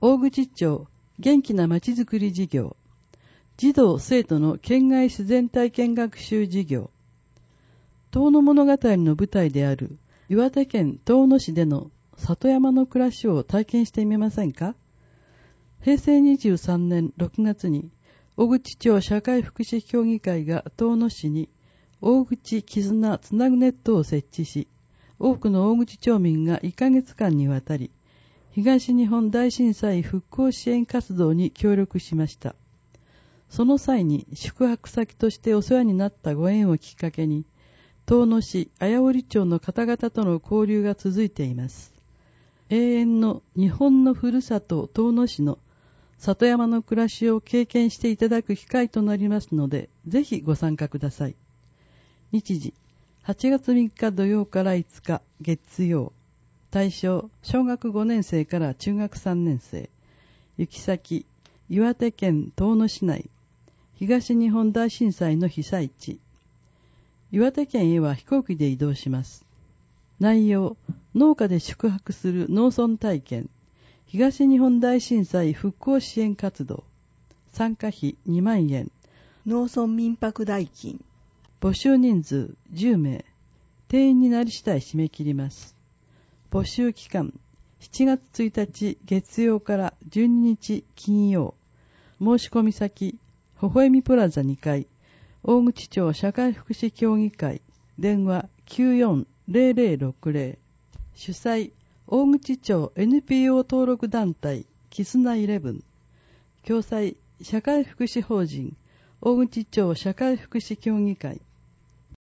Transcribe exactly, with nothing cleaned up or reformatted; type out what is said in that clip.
大口町元気なまちづくり事業、児童生徒の県外自然体験学習事業、遠野物語の舞台である岩手県遠野市での里山の暮らしを体験してみませんか。平成にじゅうさんねんろくがつに大口町社会福祉協議会が遠野市に大口絆つなぐネットを設置し、多くの大口町民がいっかげつかんにわたり東日本大震災復興支援活動に協力しました。その際に宿泊先としてお世話になったご縁をきっかけに、遠野市綾織町の方々との交流が続いています。永遠の日本のふるさと遠野市の里山の暮らしを経験していただく機会となりますので、ぜひご参加ください。日時、はちがつみっか土曜からいつか月曜。対象、小学ごねん生から中学さんねん生。行き先、岩手県遠野市内。東日本大震災の被災地。岩手県へは飛行機で移動します。内容、農家で宿泊する農村体験。東日本大震災復興支援活動。参加費にまんえん。 農村民泊代金。 募集人数じゅうめい。定員になり次第締め切ります。募集期間、しちがつついたち月曜からじゅうににち金曜。申し込み先、ほほえみプラザにかい、大口町社会福祉協議会、電話 きゅうよんゼロゼロろくゼロ。主催、大口町 エヌピーオー 登録団体、キスナイレブン。共催、社会福祉法人、大口町社会福祉協議会。